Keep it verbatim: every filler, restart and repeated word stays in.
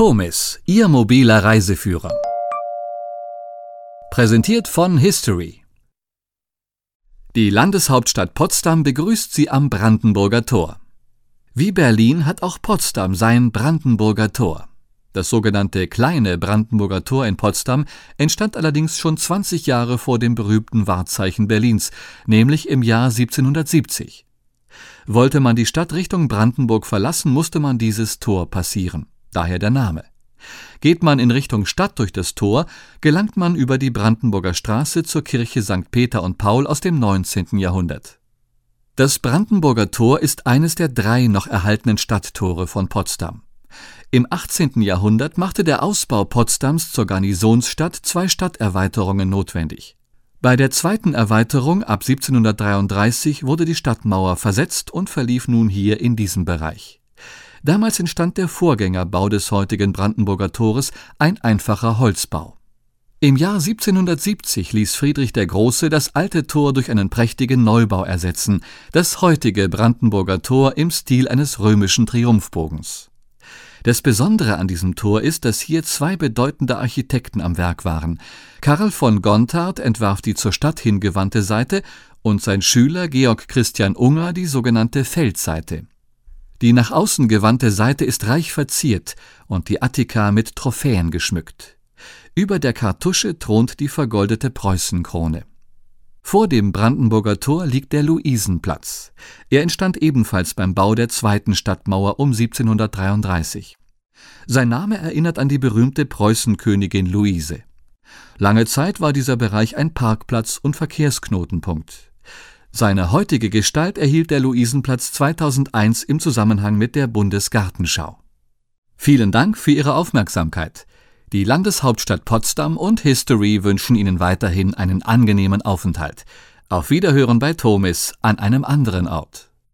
Tomis, Ihr mobiler Reiseführer. Präsentiert von History. Die Landeshauptstadt Potsdam begrüßt Sie am Brandenburger Tor. Wie Berlin hat auch Potsdam sein Brandenburger Tor. Das sogenannte kleine Brandenburger Tor in Potsdam entstand allerdings schon zwanzig Jahre vor dem berühmten Wahrzeichen Berlins, nämlich im Jahr siebzehnhundertsiebzig. Wollte man die Stadt Richtung Brandenburg verlassen, musste man dieses Tor passieren. Daher der Name. Geht man in Richtung Stadt durch das Tor, gelangt man über die Brandenburger Straße zur Kirche Sankt Peter und Paul aus dem neunzehnten Jahrhundert. Das Brandenburger Tor ist eines der drei noch erhaltenen Stadttore von Potsdam. Im achtzehnten Jahrhundert machte der Ausbau Potsdams zur Garnisonsstadt zwei Stadterweiterungen notwendig. Bei der zweiten Erweiterung ab siebzehnhundertdreiunddreißig wurde die Stadtmauer versetzt und verlief nun hier in diesem Bereich. Damals entstand der Vorgängerbau des heutigen Brandenburger Tores, ein einfacher Holzbau. Im Jahr siebzehnhundertsiebzig ließ Friedrich der Große das alte Tor durch einen prächtigen Neubau ersetzen, das heutige Brandenburger Tor im Stil eines römischen Triumphbogens. Das Besondere an diesem Tor ist, dass hier zwei bedeutende Architekten am Werk waren. Karl von Gontard entwarf die zur Stadt hingewandte Seite und sein Schüler Georg Christian Unger die sogenannte Feldseite. Die nach außen gewandte Seite ist reich verziert und die Attika mit Trophäen geschmückt. Über der Kartusche thront die vergoldete Preußenkrone. Vor dem Brandenburger Tor liegt der Luisenplatz. Er entstand ebenfalls beim Bau der zweiten Stadtmauer um siebzehnhundertdreiunddreißig. Sein Name erinnert an die berühmte Preußenkönigin Luise. Lange Zeit war dieser Bereich ein Parkplatz und Verkehrsknotenpunkt. Seine heutige Gestalt erhielt der Luisenplatz zweitausendeins im Zusammenhang mit der Bundesgartenschau. Vielen Dank für Ihre Aufmerksamkeit. Die Landeshauptstadt Potsdam und History wünschen Ihnen weiterhin einen angenehmen Aufenthalt. Auf Wiederhören bei Tomis an einem anderen Ort.